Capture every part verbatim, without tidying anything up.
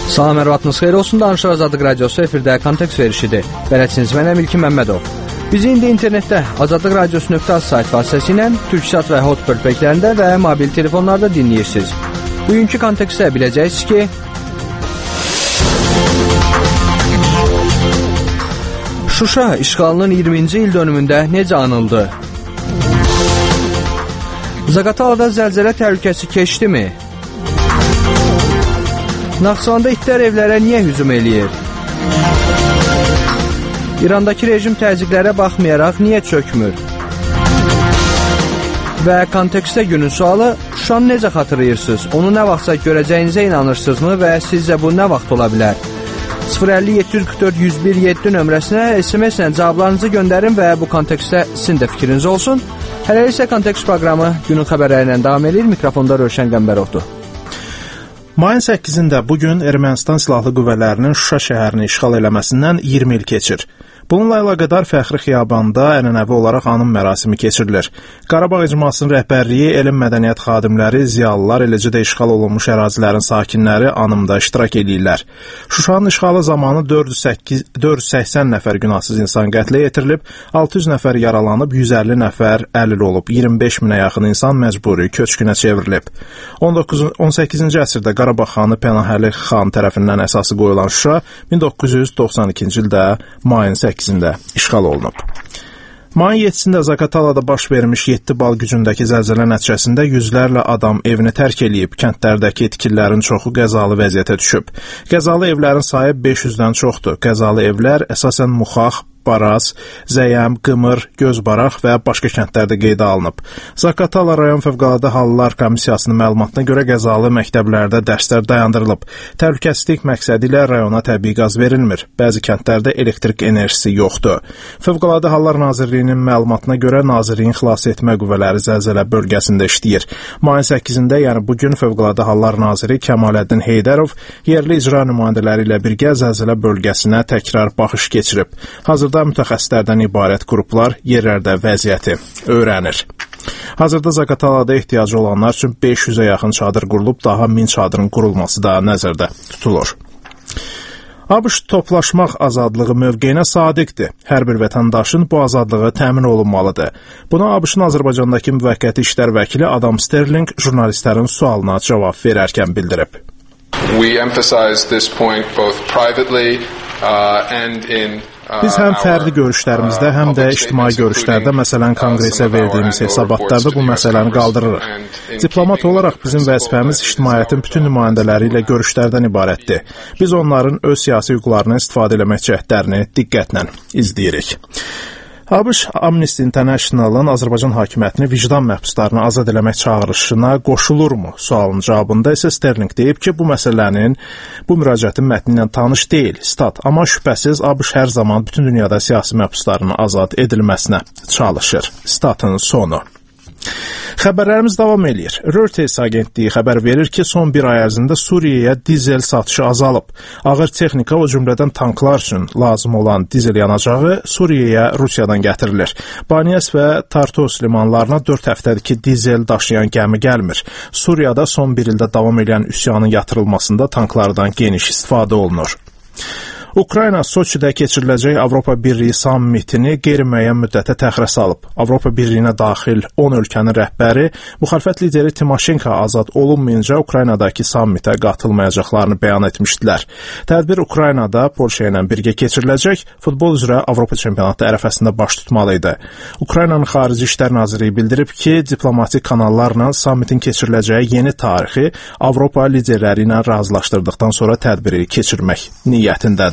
Salam, ərvatınız xeyir olsun. Danışıq Azadlıq Radiosu efirdə kontekst verişidir. Bələdçiniz mənəm İlkin Məmmədov. Bizi indi internetdə azadlıq radiosu nöqtə az sayt vasitəsilə Türksat və Hot bölpəklərində və mobil telefonlarda dinləyirsiniz. Bugünkü kontekstdə biləcəksiniz ki, Şuşa işğalının iyirminci il dönümündə necə anıldı? Zaqatalada zəlzələ təhlükəsi keçdimi? Naxçıvanda itlər evlərə niyə hücum eləyir? İrandakı rejim təzyiqlərə baxmayaraq niyə çökmür? Və kontekstdə günün sualı, Şuşanı necə xatırlayırsınız? Onu nə vaxtsa görəcəyinizə inanırsınızmı və sizcə bu nə vaxt ola bilər? sıfır əlli yeddi yüz qırx dörd yüz bir yeddi nömrəsinə S M S-lə cavablarınızı göndərin və bu kontekstdə sizin də fikriniz olsun. Hələlik isə kontekst proqramı günün xəbərləri ilə davam edir. Mikrofonda Rövşən Qəmbərovdur. Mayın səkkizində bugün Ermənistan Silahlı Qüvvələrinin Şuşa şəhərini işğal eləməsindən iyirmi il keçir. Bununla əlaqədar Fəxri Xiyabanda ənənəvi olaraq anım mərasimi keçirilir. Qarabağ İcmasının rəhbərliyi, elm mədəniyyət xadimləri, ziyalılar, eləcə də işğal olunmuş ərazilərin sakinləri anımda iştirak edirlər. Şuşanın işğalı zamanı dörd yüz səksən nəfər günahsız insan qətlə yetirilib, altı yüz nəfər yaralanıb, yüz əlli nəfər əlil olub, iyirmi beş minə yaxın insan məcburi köçkünə çevrilib. on səkkizinci əsrdə Qarabağ xanı Pənahəli xan tərəfindən əsası qoyulan Şuşa min doqquz yüz doxsan ikinci ildə mayın səkkizində işğal olunub. Mayın yeddisində Zaqatalada baş vermiş yeddi bal gücündəki zəlzələ nəticəsində yüzlərlə adam evini tərk eləyib, kəndlərdəki tikililərin çoxu qəzalı vəziyyətə düşüb. Qəzalı evlərin sayı beş yüzdən çoxdur. Qəzalı evlər əsasən Muxax, Baraz, Zəyəm, Qımır, Gözbaraq və başqa kəndlərdə qeydə alınıb. Zaqatala rayon Fövqəladə Hallar Komissiyasının məlumatına görə qəzalı məktəblərdə dərslər dayandırılıb. Təhlükəsizlik məqsədi ilə rayona təbii qaz verilmir. Bəzi kəndlərdə elektrik enerjisi yoxdur. Fövqəladə Hallar Nazirliyinin məlumatına görə Nazirliyin xilas etmə qüvvələri zəlzələ bölgəsində işləyir. Mayın səkkizində, yəni bugün Fövqəladə Hallar Naziri Kəmaləddin Heydərov yerli icra nümayəndələri ilə birgə zəlzələ bölgəsinə təkrar baxış keçirib. Hazırda mütəxəssislərdən ibarət qruplar yerlərdə vəziyyəti öyrənir. Hazırda Zaqatalada ehtiyacı olanlar üçün beş yüzə yaxın çadır qurulub, daha min çadırın qurulması da nəzərdə tutulur. ABŞ toplaşmaq azadlığı mövqeyinə sadiqdir. Hər bir vətəndaşın bu azadlığı təmin olunmalıdır. Buna ABŞ-ın Azərbaycandakı müvəqqəti işlər vəkili Adam Sterling jurnalistlərin sualına cavab verərkən bildirib. We emphasize this point both privately uh, and in Biz həm fərdi görüşlərimizdə, həm də ictimai görüşlərdə, məsələn, konqresə verdiyimiz hesabatlarda bu məsələni qaldırırıq. Diplomat olaraq bizim vəzifəmiz ictimaiyyətin bütün nümayəndələri ilə görüşlərdən ibarətdir. Biz onların öz siyasi hüquqlarını istifadə eləmək cəhdlərini diqqətlə izləyirik. ABŞ Amnesty International-ın Azərbaycan hakimiyyətini vicdan məhbuslarını azad eləmək çağırışına qoşulurmu? Sualın cavabında isə Sterling deyib ki, bu məsələnin, bu müraciətin mətni ilə tanış deyil, stat, amma şübhəsiz ABŞ hər zaman bütün dünyada siyasi məhbuslarının azad edilməsinə çalışır. Statın sonu. Xəbərlərimiz davam edir. Reuters agentliyi xəbər verir ki, son bir ay ərzində Suriyaya dizel satışı azalıb. Ağır texnika, o cümlədən tanklar üçün lazım olan dizel yanacağı Suriyaya Rusiyadan gətirilir. Baniyas və Tartus limanlarına dörd həftədir ki, dizel daşıyan gəmi gəlmir. Suriyada son bir ildə davam edən üsyanın yatırılmasında tanklardan geniş istifadə olunur. Ukrayna Soçidə keçiriləcək Avropa Birliyi sammitini qeyri-müəyyən müddətə təxirə salıb. Avropa Birliyinə daxil on ölkənin rəhbəri müxalifət lideri Timoşenko azad olunmayınca Ukraynadakı sammitə qatılmayacaqlarını bəyan etmişdilər. Tədbir Ukraynada Polşa ilə birgə keçiriləcək, futbol üzrə Avropa çempionatı ərəfəsində baş tutmalı idi. Ukraynanın Xarici İşlər Nazirliyi bildirib ki, diplomatik kanallarla sammitin keçiriləcəyi yeni tarixi Avropa liderləri ilə razılaşdırdıqdan sonra tədbiri keçirmək niyyətindədir.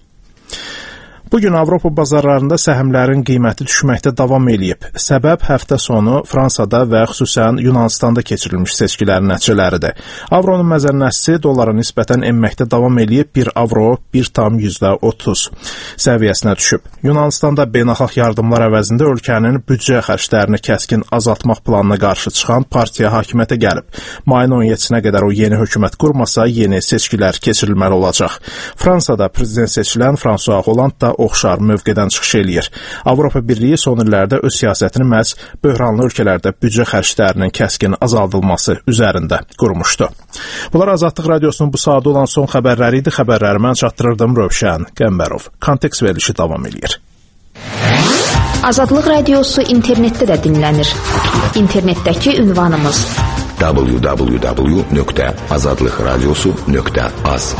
Bugün Avropa bazarlarında səhmlərin qiyməti düşməkdə davam eləyib. Səbəb həftə sonu Fransada və xüsusən Yunanistanda keçirilmiş seçkilərin nəticələridir. Avronun məzənnəsi dollara nisbətən enməkdə davam eləyib, bir avro bir tam yüzdə otuz səviyyəsinə düşüb. Yunanistanda beynəlxalq yardımlar əvəzində ölkənin büdcə xərclərini kəskin azaltmaq planına qarşı çıxan partiya hakimiyyətə gəlib. Mayın on yeddisinə qədər o yeni hökumət qurmasa, yeni seçkilər keçirilməli olacaq. Fransada prezident seçilən François Hollande da oxşar mövqedən çıxış eləyir. Avropa Birliyi son illərdə öz siyasətini məhz böhranlı ölkələrdə büdcə xərclərinin kəskin azaldılması üzərində qurmuşdu. Bunlar Azadlıq Radiosunun bu saatda olan son xəbərləri idi. Xəbərləri mən çatdırırdım Rövşən Qəmbərov. Kontekst verilişi davam edir. Azadlıq Radiosu internetdə də dinlənir. İnternetdəki ünvanımız w w w nöqtə azadlıq radiosu nöqtə az.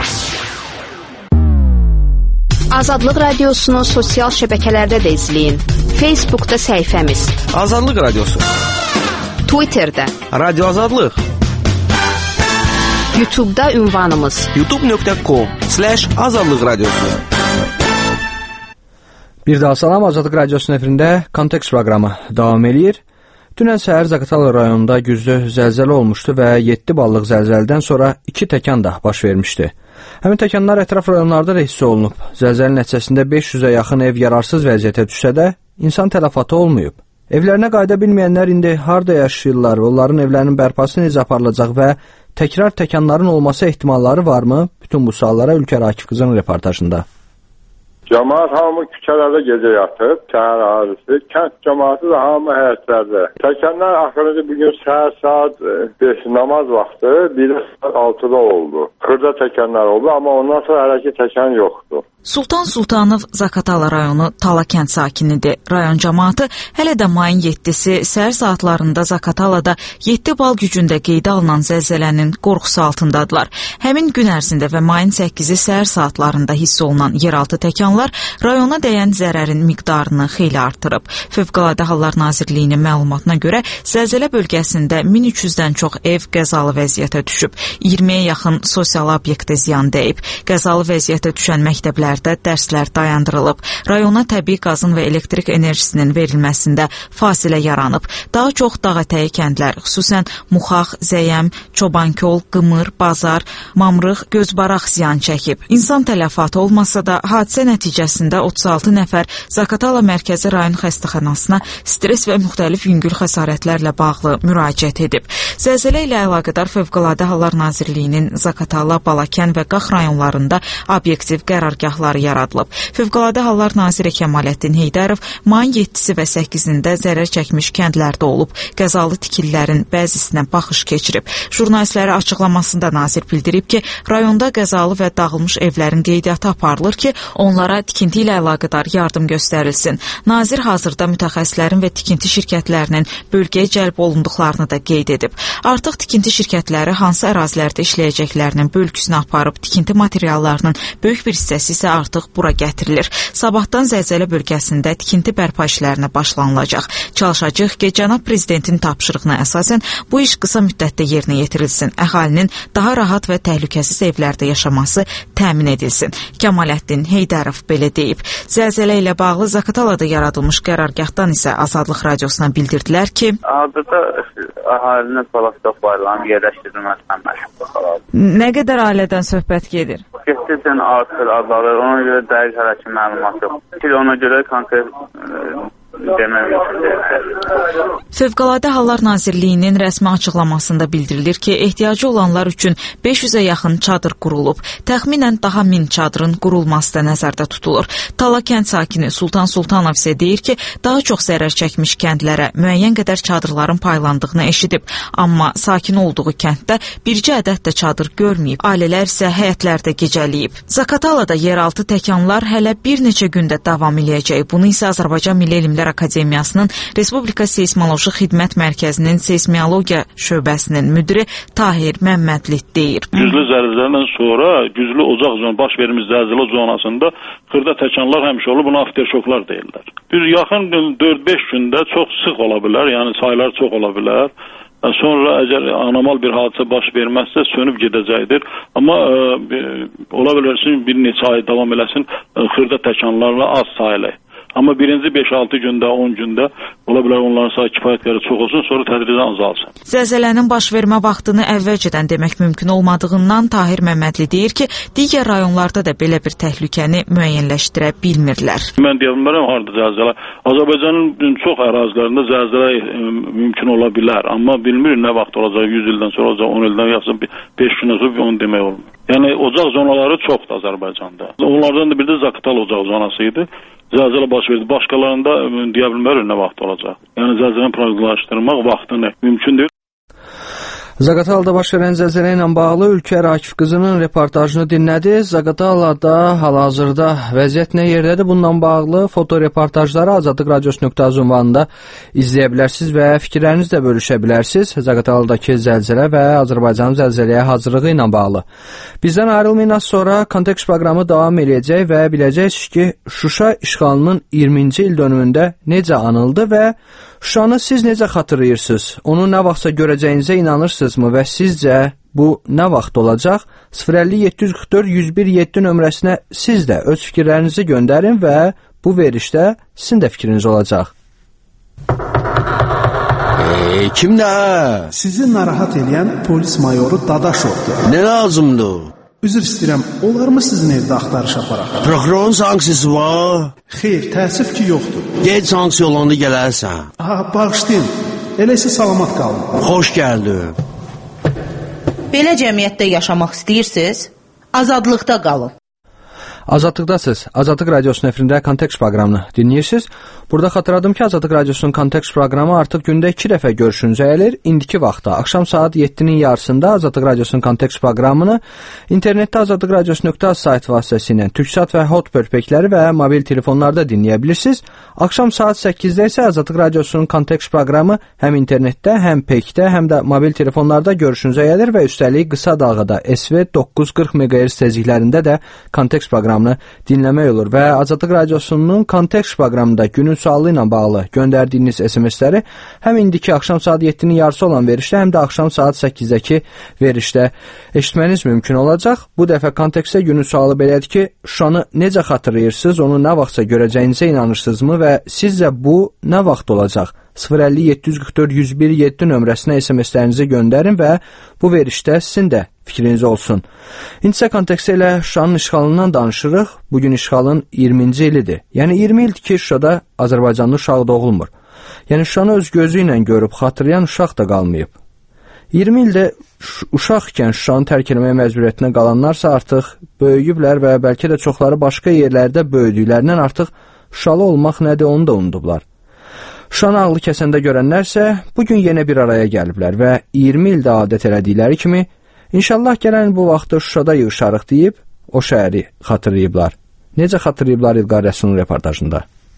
Azadlıq Radiosunu sosial şəbəkələrdə də izləyin. Facebookda səhifəmiz Azadlıq Radiosu, Twitterdə Radio Azadlıq, YouTube'da ünvanımız youtube nöqtə com slash azadlıq radiosu. Bir daha salam, Azadlıq Radiosunun efirində Kontekst proqramı davam edir. Dünən səhər Zaqatala rayonunda güclü zəlzələ olmuşdu və yeddi ballıq zəlzələdən sonra iki təkan da baş vermişdi. Həmin təkanlar ətraf rayonlarda da hiss olunub. Zəlzələ nəticəsində beş yüzə yaxın ev yararsız vəziyyətə düşsə də, insan tələfatı olmayıb. Evlərinə qayıda bilməyənlər indi harda yaşayırlar, onların evlərinin bərpası necə aparılacaq və təkrar təkanların olması ehtimalları varmı? Bütün bu suallara Ülker Akif qızın reportajında. Cəmaət hamı küçələrdə gecə yatıb, şəhər əhalisi, kənd cəmaəti də hamı həyətlərdə. Təkanlar axırıncı bugün səhər saat beş namaz vaxtı, bir saat altıda oldu. Xırda təkanlar oldu, amma ondan sonra hələ ki təkan yoxdur. Sultan Sultanov Zaqatala rayonu Tala kənd sakinidir. Rayon cəmaatı hələ də mayın yeddisi səhər saatlarında Zaqatalada yeddi bal gücündə qeydə alınan zəlzələnin qorxusu altındadılar. Həmin gün ərzində və mayın səkkizi səhər saatlarında hiss olunan yeraltı təkanlar rayona dəyən zərərin miqdarını xeyli artırıb. Fövqəladə Hallar Nazirliyinin məlumatına görə zəlzələ bölgəsində min üç yüzdən çox ev qəzalı vəziyyətə düşüb. iyirmiyə yaxın sosial obyektə ziyan dəyib. Qəzalı vəziyyətə düşən məktəblər dərslər dayandırılıb. Rayona təbii qazın və elektrik enerjisinin verilməsində fasilə yaranıb. Daha çox dağətəyi kəndlər, xüsusən Muxax, Zəyəm, Çobankol, Qımır, Bazar, Mamrıq, Gözbaraq ziyan çəkib. İnsan tələfatı olmasa da hadisə nəticəsində otuz altı nəfər Zaqatala Mərkəzi rayon xəstəxanasına stres və müxtəlif yüngül xəsarətlərlə bağlı müraciət edib. Zəlzələ ilə əlaqədar Fövqəladə Hallar Nazirliyinin Zaqatala, Balakən və Qax rayonlarında obyektiv qərargahlar yaradılıb. Fövqəladə Hallar Naziri Kəmaləddin Heydərov mayın yeddisi və səkkizində zərər çəkmiş kəndlərdə olub. Qəzalı tikililərin bəzisinə baxış keçirib. Jurnalistlərə açıqlamasında nazir bildirib ki, rayonda qəzalı və dağılmış evlərin qeydiyyatı aparılır ki, onlara tikinti ilə əlaqədar yardım göstərilsin. Nazir hazırda mütəxəssislərin və tikinti şirkətlərinin bölgəyə cəlb olunduqlarını da qeyd edib. Artıq tikinti şirkətləri hansı ərazilərdə işləyəcəklərinin bölgüsünü aparıb, tikinti materiallarının böyük bir hissəsi isə artıq bura gətirilir. Sabahdan zəlzələ bölgəsində tikinti bərpa işlərinə başlanılacaq. Çalışacaq ki, cənab prezidentin tapşırığına əsasən bu iş qısa müddətdə yerinə yetirilsin. Əhalinin daha rahat və təhlükəsiz evlərdə yaşaması təmin edilsin. Kəmaləddin Heydərov belə deyib. Zəlzələ ilə bağlı Zaqatalada yaradılmış qərargahdan isə Azadlıq Radiosuna bildirdilər ki, hazırda əhalinin palaskaplarının yerləşdirilməsindən məşğul. Nə qədər ailədən söhbət gedir? Getdikcə artır, azalır. Ona görə dəqiq hələ ki məlumat yox. Ona görə konkret Fövqəladə Hallar Nazirliyinin rəsmi açıqlamasında bildirilir ki, ehtiyacı olanlar üçün beş yüzə yaxın çadır qurulub. Təxminən daha min çadırın qurulması da nəzərdə tutulur. Tala kənd sakini Sultan Sultanov isə deyir ki, daha çox zərər çəkmiş kəndlərə müəyyən qədər çadırların paylandığını eşidib. Amma sakin olduğu kənddə bircə ədəd də çadır görməyib. Ailələr isə həyətlərdə gecələyib. Zaqatalada yeraltı təkanlar hələ bir neçə gündə davam eləyəcək. Bunu isə Azərbaycan Milli Elmlər Akademiyasının Respublika Seysmoloji Xidmət Mərkəzinin Seysmologiya şöbəsinin müdiri Tahir Məmmədli deyir. Güclü zəlzələdən sonra güclü ocaq zonu baş vermiş zəlzələ zonasında xırda təkanlar həmişə olur. Buna afterşoklar deyirlər. Bir yaxın dörd beş gündə çox sıx ola bilər, yəni saylar çox ola bilər. Sonra əgər anormal bir hadisə baş verməzsə sönüb gedəcəkdir. Amma e, ola bilərsin bir neçə ay davam eləsin e, xırda təkanlarla az sayılı. Amma birinci beş altı gündə, on gündə ola bilər onların sayı kifayət qədər çox olsun, sonra tədricən azalsın. Zəlzələnin baş vermə vaxtını əvvəlcədən demək mümkün olmadığından Tahir Məmmədli deyir ki, digər rayonlarda da belə bir təhlükəni müəyyənləşdirə bilmirlər. Mən deyə bilmərəm harda zəlzələ. Azərbaycanın çox ərazilərində zəlzələ e, mümkün ola bilər, amma bilmirik nə vaxt olacaq, yüz ildən sonra olacaq, on ildən yaxın beş gün olacaq, onu demək olmur. Yəni ocaq zonaları çoxdur Azərbaycanda. Onlardan da biri də Zaqatala ocaq zonası idi. Zəlzələ baş verdi. Başqalarında deyə bilmərik nə vaxt olacaq. Yəni zəlzələni proqnozlaşdırmaq vaxtını mümkün deyil. Zaqatalada baş verən zəlzələ ilə bağlı Ülkər Akif qızının reportajını dinlədiniz. Zaqatalada hal-hazırda vəziyyət nə yerdədir? Bununla bağlı fotoreportajları azadlıq radiosu nöqtə az ünvanında izləyə bilərsiniz və fikirlərinizi də bölüşə bilərsiniz. Zaqataladakı zəlzələ və Azərbaycanın zəlzələyə hazırlığı ilə bağlı. Bizdən ayrılmayın, az sonra Kontekst proqramı davam edəcək və biləcəksiniz ki, Şuşa işğalının iyirminci il dönümündə necə anıldı və Şuşanı siz necə xatırlayırsınız? Onu nə vaxtsa görəcəyinizə inanırsınızmı və sizcə bu nə vaxt olacaq? sıfır əlli yeddi yüz qırx dörd yüz bir yeddi nömrəsinə siz də öz fikirlərinizi göndərin və bu verişdə sizin də fikriniz olacaq. Eee, kimdə? Sizi narahat edən polis mayoru Dadaşovdur. Nə lazımdır? Üzr istəyirəm, olarmı sizin evdə axtarış aparaq? Prokurorun sanksiyası var? Xeyr, təəssüf ki, yoxdur. Gec sanksiya olanda gələrsən. Aha, bağışlayın. Elə isə salamat qalın. Xoş gəldin. Belə cəmiyyətdə yaşamaq istəyirsiniz? Azadlıqda qalın. Azadlıqdasınız. Azadlıq radiosunun efirində Kontekst proqramını dinləyirsiniz. Burada xatırladım ki, Azadlıq radiosunun Kontekst proqramı artıq gündə iki dəfə görüşünüzə gəlir. İndiki vaxtda, axşam saat yeddinin yarısında Azadlıq radiosunun Kontekst proqramını internetdə azadlıq radiosu nöqtə az sayt vasitəsilə TürkSat və Hotbird pekləri və mobil telefonlarda dinləyə bilirsiniz. Axşam saat səkkizdə isə Azadlıq radiosunun Kontekst proqramı həm internetdə, həm pekdə, həm də mobil telefonlarda görüşünüzə gəlir və üstəlik qısa dalğada S V doqquz yüz qırx meqahertz tezliklərində də Kontekst proqramını dinləmək olur və Azadlıq radiosunun Kontekst proqramında günün sualı ilə bağlı göndərdiyiniz S M S-ləri həm indiki axşam saat yeddinin yarısı olan verişdə, həm də axşam saat səkkizdəki verişdə eşitməniz mümkün olacaq. Bu dəfə kontekstdə günün sualı belədir ki, Şuşanı necə xatırlayırsınız, onu nə vaxtsa görəcəyinizə inanırsınızmı və sizcə bu nə vaxt olacaq? sıfır əlli yeddi yüz qırx dörd yüz bir yeddi nömrəsinə S M S-lərinizi göndərin və bu verişdə sizin də fikriniz olsun. İndi isə kontekstdə ilə Şuşanın işğalından danışırıq. Bugün işğalın iyirminci ilidir. Yəni iyirmi ildir ki, Şuşada Azərbaycanlı uşaq doğulmur. Yəni Şuşanı öz gözü ilə görüb xatırlayan uşaq da qalmayıb. iyirmi ildə uşaq ikən Şuşanı tərk etməyə məcburiyyətinə qalanlarsa artıq böyüyüblər və bəlkə də çoxları başqa yerlərdə böyüdüklərindən artıq Şuşalı olmaq nədir onu da unudublar. Şuşanı ağlı kəsəndə görənlərsə bugün yenə bir araya gəliblər və iyirmi ildə adət elədikləri kimi İnşallah gələn bu vaxtda Şuşada yığışarıq deyib o şəhəri xatırlayıblar. Necə xatırlayıblar İlqar Rəsulun reportajında?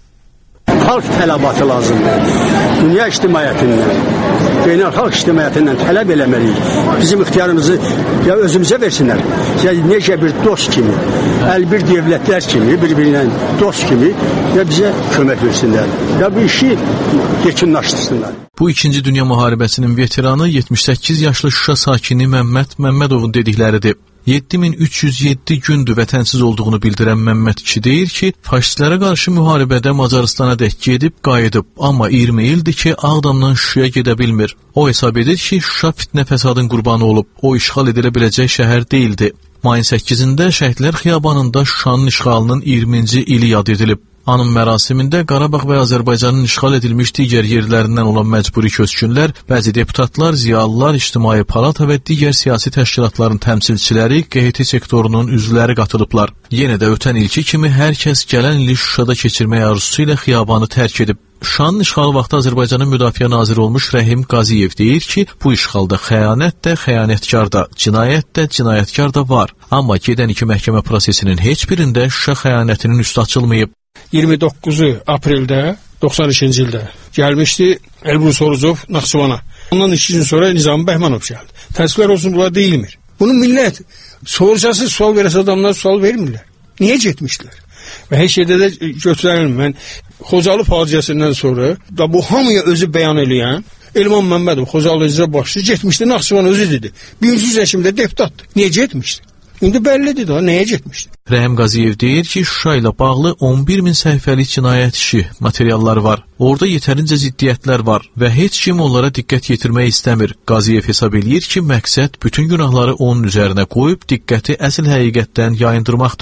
Xalq tələbatı lazımdır. Dünya ictimaiyyətindən, beynəlxalq ictimaiyyətindən tələb eləməliyik. Bizim ixtiyarımızı ya özümüzə versinlər, ya necə bir dost kimi, əlbir dövlətlər kimi, bir-birindən dost kimi ya bizə kömək versinlər. Ya bu işi yekunlaşdırsınlar. Bu ikinci Dünya müharibəsinin veteranı yetmiş səkkiz yaşlı Şuşa sakini Məmməd Məmmədovun dedikləridir. yeddi min üç yüz yeddi gündür vətənsiz olduğunu bildirən Məmməd kişi deyir ki, faşistlərə qarşı müharibədə Macaristana dək gedib, qayıdıb, amma iyirmi ildir ki, Ağdamdan Şuşaya gedə bilmir. O hesab edir ki, Şuşa fitnə fəsadın qurbanı olub, o işğal edilə biləcək şəhər deyildi. Mayın səkkizində Şəhidlər Xiyabanında Şuşanın işğalının iyirminci ili yad edilib. Anım mərasimində Qarabağ və Azərbaycanın işğal edilmiş digər yerlərindən olan məcburi köçkünlər, bəzi deputatlar, ziyalılar, ictimai palata və digər siyasi təşkilatların təmsilçiləri, Q H T sektorunun üzvləri qatılıblar. Yenə də ötən ilki kimi hər kəs gələn ili Şuşada keçirmək arzusu ilə xiyabanı tərk edib. Şuşanın işğalı vaxtı Azərbaycanın müdafiə naziri olmuş Rəhim Qaziyev deyir ki, bu işğalda xəyanət də, xəyanətkar da, cinayət də, cinayətkar da var. Amma gedən iki məhkəmə prosesinin heç birində Şuşa xəyanətinin üstü açılmayıb. iyirmi doqquzu apreldə doxsan ikinci ildə gəlmişdi Elbrus Orucov Naxçıvana. Ondan iki gün sonra Nizami Bəhmanov gəldi. Təəssüflər olsun, bunlar deyilmir. Bunu millət soruşası sual verəsə adamlar sual vermirlər. Niyə getmişdilər? Və heç yerdə də götürənilmir. Mən Xocalı faciəsindən sonra da bu hamıya özü bəyan eləyən Elman Məmmədov Xocalı icra başçısı getmişdi Naxçıvan, özü dedi. birinci seçimdə deputatdır. Niyə getmişdi? İndi bəllidir da, nəyə getmişdi? Rəhim Qaziyev deyir ki, Şuşa ilə bağlı on bir min səhifəlik cinayət işi materiallar var. Orada yetərincə ziddiyyətlər var və heç kim onlara diqqət yetirmək istəmir. Qaziyev hesab eləyir ki, məqsəd bütün günahları onun üzərinə qoyub diqqəti əsl həqiqətdən yayındırmaqdır.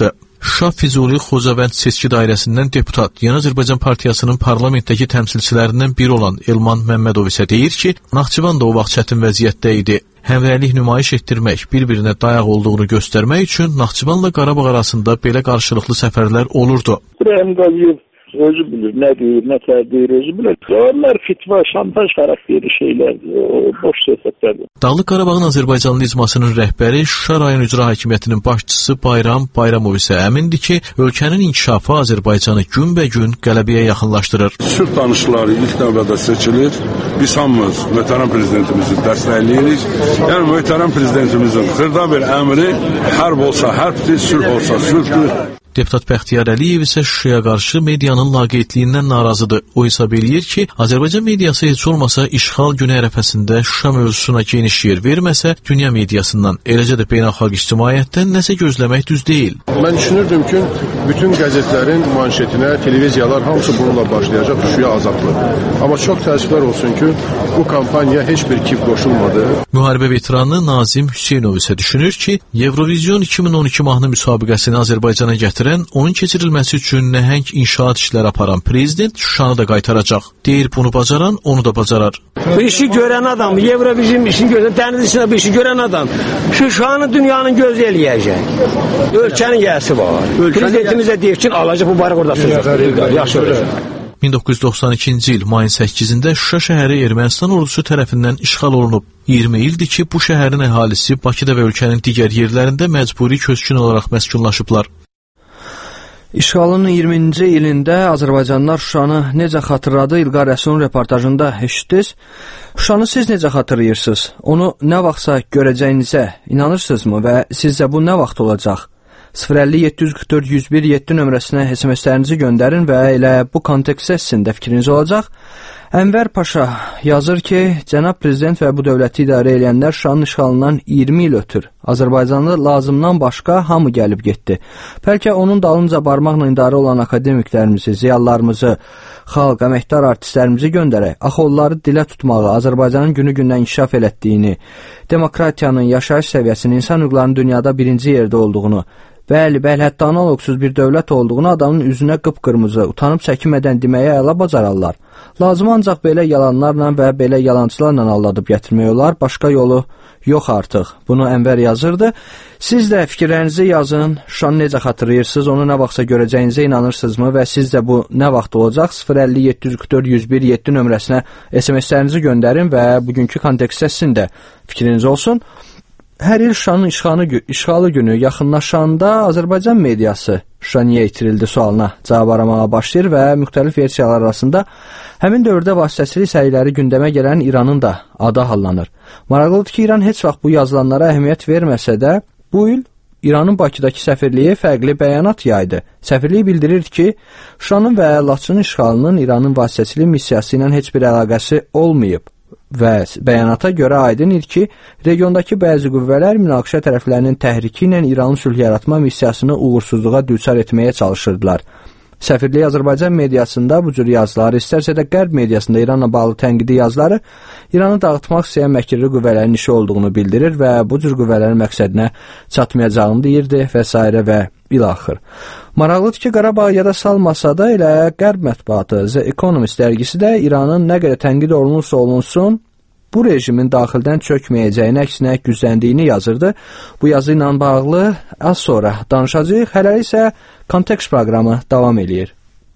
Şuşa Füzuli Xocavənd seçki dairəsindən deputat, Yeni Azərbaycan Partiyasının parlamentdəki təmsilçilərindən biri olan Elman Məmmədov isə deyir ki, Naxçıvan da o vaxt çətin vəziyyətdə idi. Həmrəylik nümayiş etdirmək, bir-birinə dayaq olduğunu göstərmək üçün Naxçıvanla Qarabağ arasında belə qarşılıqlı səfərlər olurdu. Özü bilir, nə deyir, nə deyir, özü bilir. Onlar fitva, şantaj xarakteri şeylərdir, o boş söhbətlərdir. Dağlıq Qarabağın Azərbaycanlı icmasının rəhbəri Şuşa rayon icra hakimiyyətinin başçısı Bayram Bayramov isə əmindir ki, ölkənin inkişafı Azərbaycanı günbəgün qələbəyə yaxınlaşdırır. Sülh danışıqları ilk növbədə seçilir. Biz hamımız möhtərəm prezidentimizi dəstəkləyirik. Yəni möhtərəm prezidentimizin xırda bir əmri hərb olsa hərbdir, sülh olsa sülhdür. Deputat Bəxtiyar Əliyev isə Şuşaya qarşı medianın laqeydliyindən narazıdır. O hesab eləyir ki, Azərbaycan mediası heç olmasa işğal günü ərəfəsində Şuşa mövzusuna geniş yer verməsə, dünya mediasından, eləcə də beynəlxalq ictimaiyyətdən nəsə gözləmək düz deyil. Mən düşünürdüm ki, bütün qəzetlərin manşetinə, televiziyalar hamısı bununla başlayacaq Şuşaya azadlıq. Amma çox təəssüflər olsun ki, bu kampaniya heç bir kip qoşulmadı. Müharibə veteranı Nazim Hüseynov isə düşünür ki, Eurovizyon iki min on iki mahnı müsabiqəsini Azərbaycana gətirən, onun keçirilməsi üçün nəhəng inşaat işləri aparan prezident Şuşanı da qaytaracaq. Deyir, bunu bacaran, onu da bacarar. Bu işi görən adam, Eurovizyon işini görən, dəniz içində bu işi görən adam Şuşanı dünyanın gözü eləyəcək. Ölkənin yəsi var. Prezidentimiz də deyir ki, alacaq bu bayraq orada sözü. Yaxşı olacaq. min doqquz yüz doxsan ikinci il mayın səkkizində Şuşa şəhəri Ermənistan ordusu tərəfindən işğal olunub. iyirmi ildir ki, bu şəhərin əhalisi Bakıda və ölkənin digər yerlərində məcburi köçkün olaraq məskunlaşıblar. İşğalın iyirminci ilində Azərbaycanlılar Şuşanı necə xatırladı? İlqar Rəsulun reportajında eşitdiniz. Şuşanı siz necə xatırlayırsınız? Onu nə vaxtsa görəcəyinizə inanırsınızmı və sizcə bu nə vaxt olacaq? sıfır əlli yeddi yüz qırx dörd yüz bir yeddi nömrəsinə S M S-lərinizi göndərin və elə bu kontekstdə sizin də fikriniz olacaq. Ənvər Paşa yazır ki, cənab prezident və bu dövləti idarə edənlər Şuşanın işğalından iyirmi il ötür. Azərbaycanlı lazımdan başqa hamı gəlib getdi. Bəlkə onun dalınca barmaqla idarə olan akademiklərimizi, ziyalılarımızı, xalq, əməkdar artistlərimizi göndərək. Axı onları dilə tutmağı, Azərbaycanın günü-gündən inkişaf elətdiyini, demokratiyanın, yaşayış səviyyəsinin, insan hüquqlarının dünyada birinci yerdə olduğunu, bəli, bəli, hətta analogsuz bir dövlət olduğunu adamın üzünə qıpqırmızı, utanıb çəkinmədən deməyə əla bacararlar. Lazım ancaq belə yalanlarla və belə yalancılarla alladıb gətirmək olar, başqa yolu yox artıq. Bunu Ənvər yazırdı. Siz də fikirlərinizi yazın, Şuşanı necə xatırlayırsınız, onu nə vaxtsa görəcəyinizə inanırsınızmı və sizcə bu nə vaxt olacaq? sıfır əlli yeddi yüz qırx dörd yüz bir yeddi nömrəsinə S M S-lərinizi göndərin və bugünkü kontekstdə sizin də fikriniz olsun. Hər il Şuşanın işğalı, işğalı günü yaxınlaşanda Azərbaycan mediası Şuşa niyə itirildi sualına cavab aramağa başlayır və müxtəlif versiyalar arasında həmin dövrdə vasitəsilə səyləri gündəmə gələn İranın da adı hallanır. Maraqlıdır ki, İran heç vaxt bu yazılanlara əhəmiyyət verməsə də, bu il İranın Bakıdakı səfirliyi fərqli bəyanat yaydı. Səfirlik bildirir ki, Şuşanın və Laçının işğalının İranın vasitəsilə missiyası ilə heç bir əlaqəsi olmayıb. Və bəyanata görə aydındır ki, regiondakı bəzi qüvvələr münaqişə tərəflərinin təhriki ilə İranın sülh yaratma missiyasını uğursuzluğa düçar etməyə çalışırdılar. Səfirlik Azərbaycan mediasında bu cür yazıları, istərsə də Qərb mediasında İranla bağlı tənqidi yazıları İranı dağıtmaq istəyən məkirli qüvvələrin işi olduğunu bildirir və bu cür qüvvələrin məqsədinə çatmayacağını deyirdi və s. və ilaxır. Maraqlıdır ki, Qarabağ yada salmasa da elə Qərb mətbuatı The Economist dərgisi də İranın nə qədər tənqid olunursa olunsun, bu rejimin daxildən çökməyəcəyini, əksinə gücləndiyini yazırdı. Bu yazı ilə bağlı az sonra danışacağıq. Hələlik isə Kontekst proqramı davam eləyir.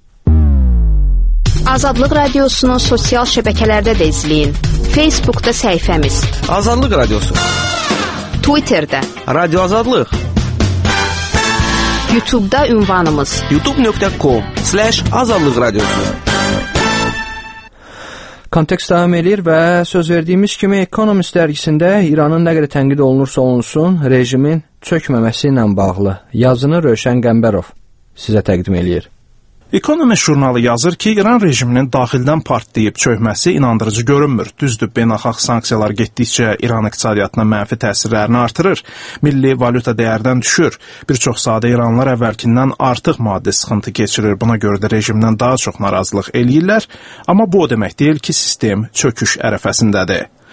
Azadlıq Radiosunu sosial şəbəkələrdə də izləyin. Facebookda səhifəmiz Azadlıq Radiosu, Twitterdə Radio Azadlıq, YouTube'da ünvanımız youtube nöqtə com slash azadlıq radiosu. Kontekst davam edir və söz verdiyimiz kimi Economist dərgisində İranın nə qədər tənqid olunursa olunsun, rejimin çökməməsi ilə bağlı yazını Rövşən Qəmbərov sizə təqdim eləyir. Economist jurnalı yazır ki, İran rejiminin daxildən partlayıb çökməsi inandırıcı görünmür. Düzdür, beynəlxalq sanksiyalar getdikcə İran iqtisadiyyatına mənfi təsirlərini artırır, milli valyuta dəyərdən düşür. Bir çox sadə İranlılar əvvəlkindən artıq maddi sıxıntı keçirir, buna görə də rejimdən daha çox narazılıq eləyirlər, amma bu o demək deyil ki, sistem çöküş ərəfəsindədir.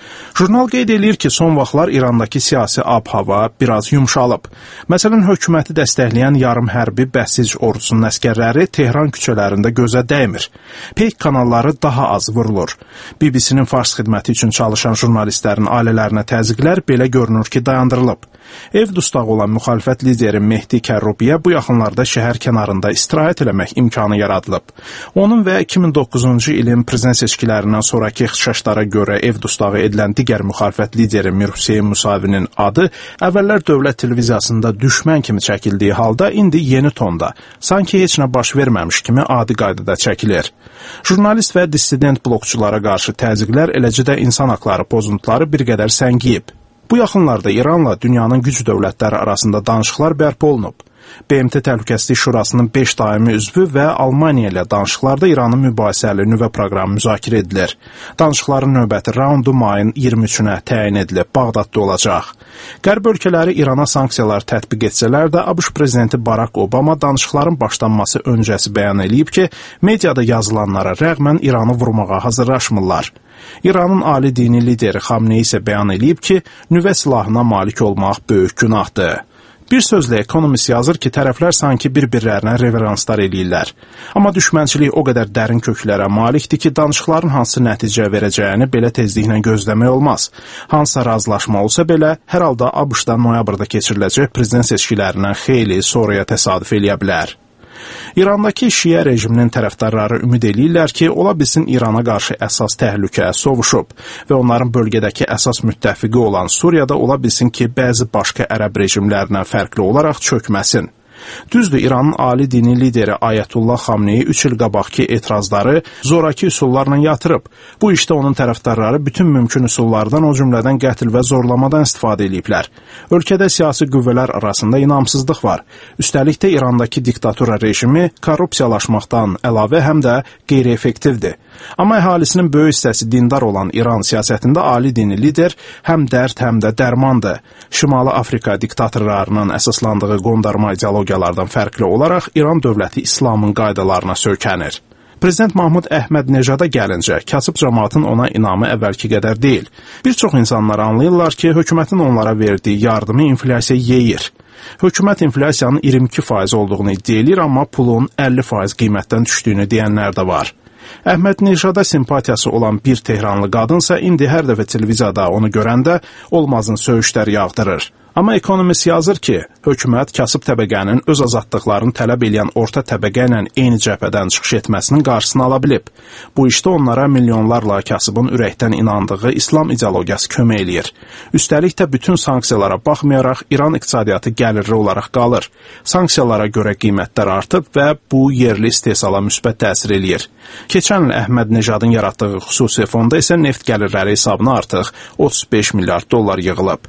Jurnal qeyd edir ki, son vaxtlar İrandakı siyasi ab-hava biraz yumşalıb. Məsələn, hökuməti dəstəkləyən yarım hərbi bəsic ordusunun əskərləri Tehran küçələrində gözə dəymir. Peyk kanalları daha az vurulur. B B C-nin fars xidməti üçün çalışan jurnalistlərin ailələrinə təzyiqlər belə görünür ki, dayandırılıb. Ev dustağı olan müxalifət lideri Mehdi Kərrubiyə bu yaxınlarda şəhər kənarında istirahət eləmək imkanı yaradılıb. Onun və iki min doqquzuncu ilin prezident seçkilərindən sonraki ixtişaşlara görə ev dustağı edilən digər müxalifət lideri Mir Hüseyn Musavinin adı əvvəllər dövlət televiziyasında düşmən kimi çəkildiyi halda indi yeni tonda, sanki heç nə baş verməmiş kimi adi qaydada çəkilir. Jurnalist və dissident blokçulara qarşı təzyiqlər, eləcə də insan haqları pozuntuları bir qədər səngiyib. Bu yaxınlarda İranla dünyanın güc dövlətləri arasında danışıqlar bərpa olunub. B M T Təhlükəsizlik Şurasının beş daimi üzvü və Almaniya ilə danışıqlarda İranın mübahisəli nüvə proqramı müzakirə edilir. Danışıqların növbəti raundu mayın iyirmi üçünə təyin edilib, Bağdadda olacaq. Qərb ölkələri İrana sanksiyalar tətbiq etsələr də, ABŞ prezidenti Barack Obama danışıqların başlanması öncəsi bəyan edib ki, mediada yazılanlara rəğmən İranı vurmağa hazırlaşmırlar. İranın ali dini lideri Xamneyi isə bəyan edib ki, nüvə silahına malik olmaq böyük günahdır. Bir sözlə Economist yazır ki, tərəflər sanki bir-birlərinə reveranslar eləyirlər. Amma düşmənçilik o qədər dərin köklərə malikdir ki, danışıqların hansı nəticə verəcəyini belə tezliklə gözləmək olmaz. Hansısa razılaşma olsa belə, hər halda ABŞ-da noyabrda keçiriləcək prezident seçkilərindən xeyli sonraya təsadüf eləyə bilər. İrandakı şiə rejiminin tərəfdarları ümid eləyirlər ki, ola bilsin İrana qarşı əsas təhlükə sovuşub və onların bölgədəki əsas müttəfiqi olan Suriyada ola bilsin ki, bəzi başqa ərəb rejimlərindən fərqli olaraq çökməsin. Düzdür, İranın ali dini lideri Ayətullah Xamneyi üç il qabaqki etirazları zoraki üsullarla yatırıb. Bu işdə onun tərəfdarları bütün mümkün üsullardan, o cümlədən qətl və zorlamadan istifadə ediblər. Ölkədə siyasi qüvvələr arasında inamsızlıq var. Üstəlik də İrandakı diktatura rejimi korrupsiyalaşmaqdan əlavə həm də qeyri-effektivdir. Amma əhalisinin böyük hissəsi dindar olan İran siyasətində ali dini lider həm dərd, həm də dərmandır. Şimali Afrika diktatorlarının əsaslandığı qondarma ideologiyalardan fərqli olaraq İran dövləti İslamın qaydalarına söykənir. Prezident Mahmud Əhməd-Necada gəlincə, kasıb cəmaatın ona inamı əvvəlki qədər deyil. Bir çox insanlar anlayırlar ki, hökumətin onlara verdiyi yardımı inflyasiya yeyir. Hökumət inflyasiyanın iyirmi iki faiz olduğunu iddia edir, amma pulun əlli faiz qiymətdən düşdüyünü deyənlər də var. Əhməd-Necada simpatiyası olan bir Tehranlı qadınsa indi hər dəfə televiziyada onu görəndə olmazın söyüşlər yağdırır. Amma Economist yazır ki, hökumət kasıb təbəqənin öz azadlıqlarını tələb edən orta təbəqə ilə eyni cəbhədən çıxış etməsinin qarşısını ala bilib. Bu işdə onlara milyonlarla kasıbın ürəkdən inandığı İslam ideologiyası kömək eləyir. Üstəlik də bütün sanksiyalara baxmayaraq İran iqtisadiyyatı gəlirli olaraq qalır. Sanksiyalara görə qiymətlər artıb və bu yerli istehsala müsbət təsir eləyir. Keçən il Əhməd-Necadın yaratdığı xüsusi fonda isə neft gəlirləri hesabına artıq otuz beş milyard dollar yığılıb.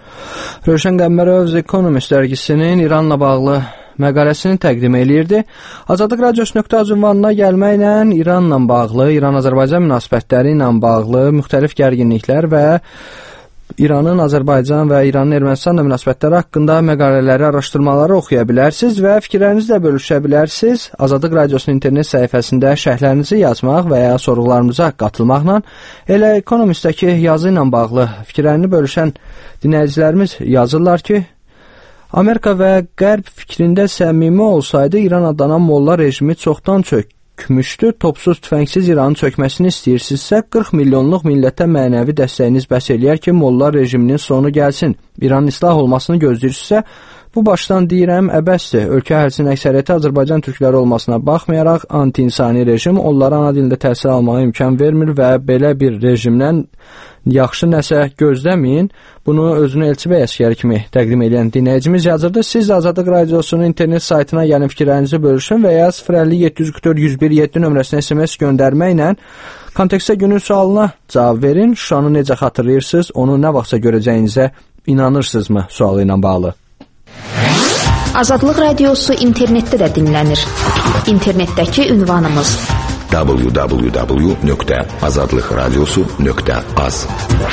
Rövşən Qəmbərov The Economist dərgisinin İranla bağlı məqaləsini təqdim eləyirdi. Azadlıq Radiosu nöqtə az ünvanına gəlməklə İranla bağlı, İran-Azərbaycan münasibətləri ilə bağlı müxtəlif gərginliklər və İranın Azərbaycan və İranın Ermənistanla münasibətləri haqqında məqalələri, araşdırmaları oxuya bilərsiniz və fikirlərinizi də bölüşə bilərsiniz. Azadlıq Radiosunun internet səhifəsində şərhlərinizi yazmaq və ya sorğularımıza qatılmaqla elə Economistdəki yazı ilə bağlı fikirlərini bölüşən dinləyicilərimiz yazırlar ki, Amerika və Qərb fikrində səmimi olsaydı İran adlanan molla rejimi çoxdan çök. Müştür, topsuz, tüfəngsiz İranın çökməsini istəyirsinizsə, qırx milyonluq millətə mənəvi dəstəyiniz bəs eləyər ki, molla rejiminin sonu gəlsin. İranın islah olmasını gözləyirsinizsə, bu başdan deyirəm, əbəsdir. Ölkə əhalinin əksəriyyəti Azərbaycan türkləri olmasına baxmayaraq, anti-insani rejim onlara ana dilində təhsil almağa imkan vermir və belə bir rejimdən yaxşı nəsə gözləməyin. Bunu özünü Elçi bəy əsgəri kimi təqdim edən dinləyicimiz yazırdı. Siz Azadlıq Radiosunun internet saytına gəlin fikirlərinizi bölüşün və ya sıfır əlli yeddi yüz qırx dörd yüz bir yeddi nömrəsinə S M S göndərməklə kontekstə günün sualına cavab verin. Şuşanı necə xatırlayırsınız, onu nə vaxtsa görəcəyinizə inanırsınızmı sualı ilə bağlı. Azadlıq Radiosu internetdə də dinlənir. İnternetdəki ünvanımız w w w nöqtə azadlıq radiosu nöqtə az.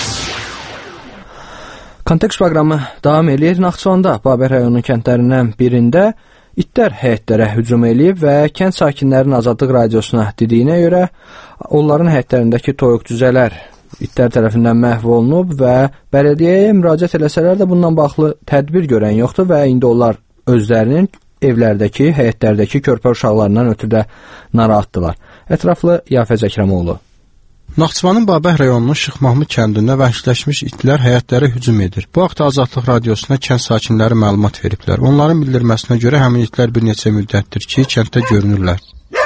Kontekst proqramı davam edir. Naxçıvanda Babər rayonunun kəndlərindən birində itlər həyətlərə hücum eləyib və kənd sakinlərinin Azadlıq Radiosuna dediyinə görə onların həyətlərindəki toyuq cüzələr itlər tərəfindən məhv olunub və bələdiyyəyə müraciət eləsələr də bununla bağlı tədbir görən yoxdur və indi onlar özlərinin evlərdəki, həyətlərdəki körpə uşaqlarından ötürü də narahatdırlar. Ətraflı Yafəz Əkrəmoğlu. Naxçıvanın Babək rayonunun Şıx Mahmud kəndində vəhşiləşmiş itlər həyətlərə hücum edir. Bu haqda Azadlıq radiosuna kənd sakinləri məlumat veriblər. Onların bildirməsinə görə həmin itlər bir neçə müddətdir ki, kənddə görünürlər.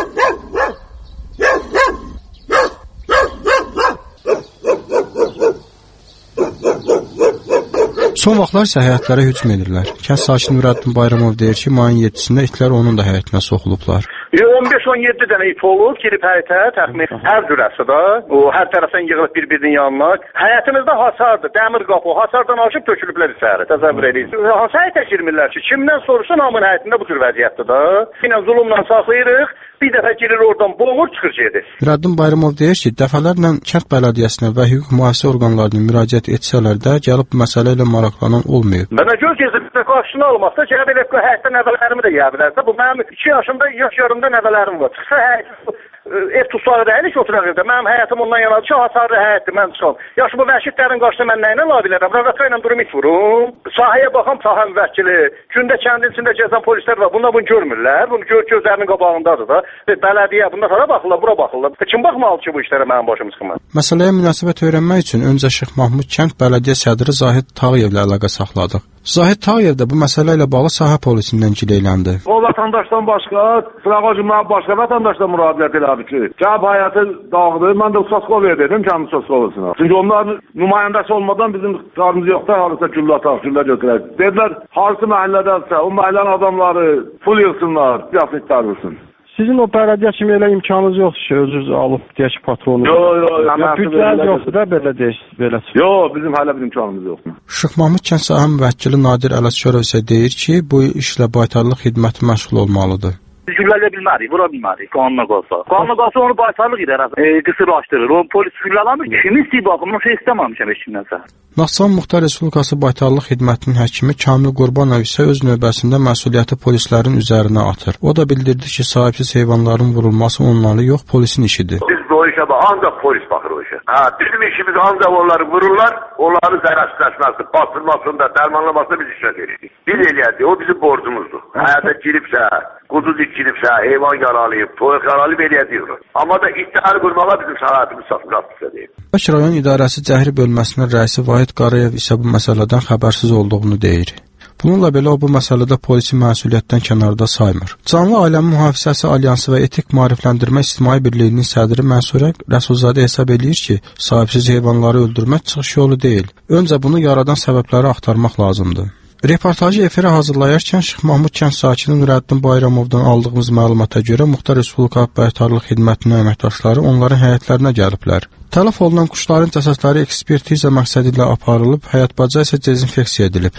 Son vaxtlar isə həyətlərə hücum edirlər. Kənd sakini Nurəddin Bayramov deyir ki, mayın yeddisində itlər onun da həyətinə soxulublar. on beş on yeddi dənə it olub, girib həyətə, təxmin hər cürəsi də, o hər tərəfdən yığılıb bir-birinin yanına. Həyətimizdə hasardır, dəmir qapı, hasardan aşıb tökülüblər içəri, təsəvvür edirsiniz. Hansı həyətə girmirlər ki, kimdən soruşsun, hamının həyətində bu cür vəziyyətdir də. Yine zulumla saxlayırıq, bir dəfə girir oradan boğur, çıxır gedir. Nurəddin Bayramov deyir ki, dəfələrlə kənd bələdiyyəsinə və hüquq mühafizə orqanlarına müraciət etsələr də, gəlib bu məsələ ilə maraqlanan olmayıb. Mənə göz gezib qarşısını almaqda, ki, belə həyətdə nəvələrimi də yiyə bilərsə, bu mənim iki yaşında, yaş yarımda nəvələrim var. Çıxsa həyət, ev tutsağı da hələ ki, oturaq evdə. Mənim həyətim ondan yanadır ki, hasarlı həyətdir, mən çıxam. Yaşı bu vəhşitlərin qarşısında mən nəyinə la bilərəm? Rəvətlə ilə durum it vurum. Sahəyə baxam, sahə müvəkkili. Gündə kəndin içində gəzən polislər var. Bunlar bunu görmürlər. Bunu gör gözlərinin qabağındadır da. Və bələdiyyə bunlar hara baxırlar, bura baxırlar. Kim baxmalı ki, bu işlərə mənim başım çıxmır? Məsələyə münasibət öyrənmək üçün öncə Şıx Mahmud kənd bələdiyyə sədri Zahid Tağıyevlə əlaqə saxladıq. Zahid Tağıyev də bu məsələ ilə bağlı sahə polisindən gileyləndi. O vətəndaşdan başqa, sırağa cümlə başqa vətəndaşdan müraciət elədi ki, kənd həyəti dağıdır, mən də Uçaskov dedim, kənd Uçaskovusuna. Çünki onların nümayəndəsi olmadan bizim qarımız yoxdur, harısa güllə ataq, güllə götürək. Dedilər, harısı məhəllədənsə, o məhəllənin adamları pul yığsınlar, yaxşı itlərdirsin. Sizin o bələdiyyə kimi elə imkanınız yoxdur ki, özünüz alıb deyək ki, patronu. Yo, yo, yo. Büdcəniz yoxdur da belə deyək, belə. Yo, bizim hələ bir imkanımız yoxdur. Şıx Mahmud kənd sahə müvəkkili Nadir Ələskərov isə deyir ki, bu işlə baytarlıq xidməti məşğul olmalıdır. Biz güllələ bilmərik, vura bilmərik qanuna qalsa. Qanuna qalsa onu baytarlıq edər, e, qısırlaşdırır. O polis gülləlamır. Kimi istəyib baxımını şey istəməmişəm heç kimdənsə. Naxçıvan Muxtar Respublikası Baytarlıq Xidmətinin həkimi Kamil Qurbanov isə öz növbəsində məsuliyyəti polislərin üzərinə atır. O da bildirdi ki, sahibsiz heyvanların vurulması onları yox, polisin işidir. Biz bu işə ancaq polis baxır o işə. Ha, bizim işimiz ancaq onları vururlar, onları zərərsizləşməsi, bastırmasında, dərmanlamasında biz işlə veririk. Biz eləyəcək, o bizim borcumuzdur. Həyata giribsə, quzu dikilibsə, heyvan yaralayıb, toyuq yaralayıb eləyəcək. Amma da ittihar qurmağa bizim şəraitimiz satılır deyil. Bakı rayon idarəsi Cəhri bölməsinin rəisi Vahid Qarayev isə bu məsələdən xəbərsiz olduğunu deyir. Bununla belə o bu məsələdə polisi məsuliyyətdən kənarda saymır. Canlı Ailə Mühafizəsi Alyansı və Etik Maarifləndirmə İctimai Birliyinin sədri Mənsurə Rəsulzadə hesab edir ki, sahibsiz heyvanları öldürmək çıxış yolu deyil. Öncə bunu yaradan səbəbləri axtarmaq lazımdır. Reportajı efirə hazırlayarkən Şıx Mahmud kənd sakini Nurəddin Bayramovdan aldığımız məlumata görə Muxtar Respublika Baytarlıq Xidmətinin əməkdaşları onların həyətlərinə gəliblər. Tələf olunan quşların cəsədləri ekspertiza məqsədi ilə aparılıb, həyət-baca isə dezinfeksiya edilib.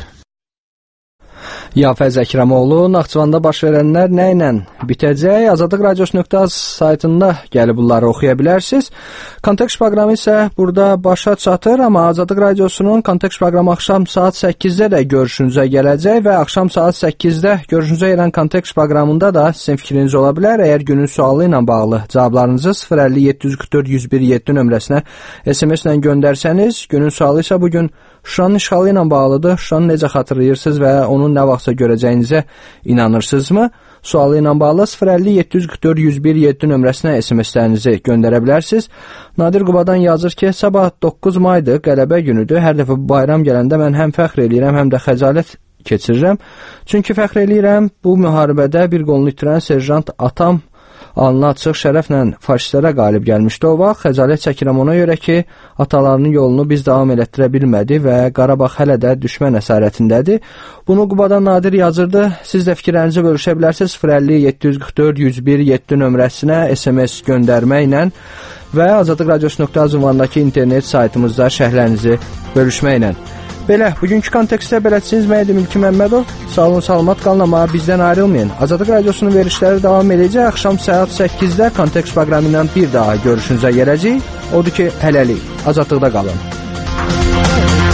Yafəz Əkrəmoğlu, Naxçıvanda baş verənlər nə ilə bitəcək? Azadlıq Radiosu nöqtə az saytında gəlib bunları oxuya bilərsiniz. Kontekst proqramı isə burada başa çatır, amma Azadlıq Radiosunun kontekst proqramı axşam saat səkkizdə də görüşünüzə gələcək və axşam saat səkkizdə görüşünüzə gələn kontekst proqramında da sizin fikriniz ola bilər. Əgər günün sualı ilə bağlı cavablarınızı sıfır əlli yeddi yüz qırx dörd yüz bir yeddi nömrəsinə S M S ilə göndərsəniz, günün sualı isə bugün Şuşanın işğalı ilə bağlıdır. Şuşanı necə xatırlayırsınız və onun nə vaxtsa görəcəyinizə inanırsınızmı? Sualı ilə bağlı sıfır əlli yeddi yüz qırx dörd yüz bir yeddi nömrəsinə S M S-lərinizi göndərə bilərsiniz. Nadir Qubadan yazır ki, sabah doqquz maydır, qələbə günüdür. Hər dəfə bu bayram gələndə mən həm fəxr eləyirəm, həm də xəcalət keçirirəm. Çünki fəxr eləyirəm, bu müharibədə bir qolunu itirən serjant atam alnı açıq şərəflə faşistlərə qalib gəlmişdi o vaxt. Xəcalət çəkirəm ona görə ki, atalarının yolunu biz davam elətdirə bilmədi və Qarabağ hələ də düşmən əsarətindədir. Bunu Qubadan Nadir yazırdı. Siz də fikirlərinizi bölüşə bilərsiniz sıfır əlli yeddi yüz qırx dörd yüz bir yeddi nömrəsinə S M S göndərməklə və Azadlıq Radiosu nöqtə az ünvanındakı internet saytımızda şərhlərinizi bölüşməklə. Belə, bugünkü kontekstdə beləcəsiniz mən edim İlki Məmmədov. Sağ olun, salamat qalın, amma bizdən ayrılmayın. Azadlıq Radiosunun verişləri davam edəcək. Axşam saat səkkizdə kontekst proqramı ilə bir daha görüşünüzə gələcək. Odur ki, hələlik, azadlıqda qalın.